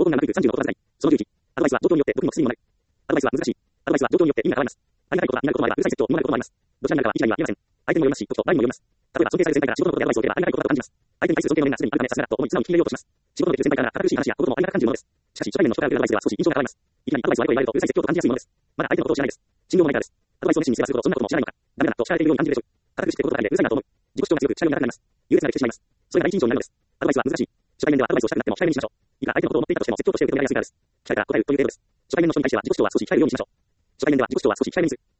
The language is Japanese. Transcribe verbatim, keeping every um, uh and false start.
困難がなくさんじゅうの言葉遣い。そのじゅういち、アドバイスは状況によって僕にも薬にもなる。アドバイスは難しい。アドバイスは状況によって意味が変わります。ありがたいことが担うこともあれば、うるさい説教、もないこともあります。どちらになるかは一概には言えません。相手にもよりますし、時と場合にもよります。例えば尊敬される先輩から仕事のことでアドバイスを受ければありがたいことだと感じます。相手に対する尊敬の念がすでにあるためさすがだと思い素直に聞き入れようとします。仕事のできる先輩から堅苦しい話やこともありがたく感じるものです。しかし、初対面の人から受けるアドバイスでは少し印象が変わります。いきなりアドバイスをあれこれ言われるとうるさい説教と感じやすいものです。まだ相手のことを知らないです。信用もないからです。アドバイスを熱心にすればするほどそんなことも知らないのか、ダメだと叱られているように感じるでしょう。堅くしてことだけでうるさいなと思う。自己主張が強く、近寄りがなくなります。優越ができてしまいます。それが第一印象になるのです。アドバイスは難しい。初対面ではアドバイスをしたくなっても控えめにしましょう。いくら相手のことを思っていたとしても説教として受け止められやすいからです。聞かれたら答えるという程度です。初対面の人に対しては自己主張は少し控えるようにしましょう。初対面では自己主張は少し控えめにする。